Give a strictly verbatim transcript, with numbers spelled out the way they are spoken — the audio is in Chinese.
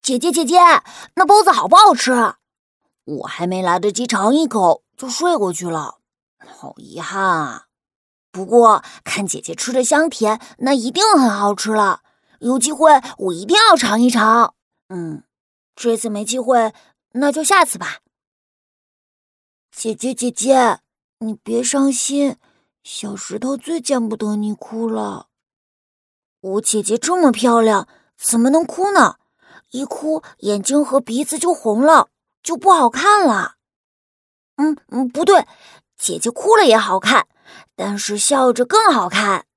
姐姐姐姐，那包子好不好吃？我还没来得及尝一口就睡过去了，好遗憾啊。不过看姐姐吃的香甜，那一定很好吃了。有机会我一定要尝一尝。嗯，这次没机会，那就下次吧。姐姐姐姐，你别伤心，小石头最见不得你哭了。我姐姐这么漂亮，怎么能哭呢？一哭眼睛和鼻子就红了，就不好看了。嗯嗯，不对，姐姐哭了也好看，但是笑着更好看。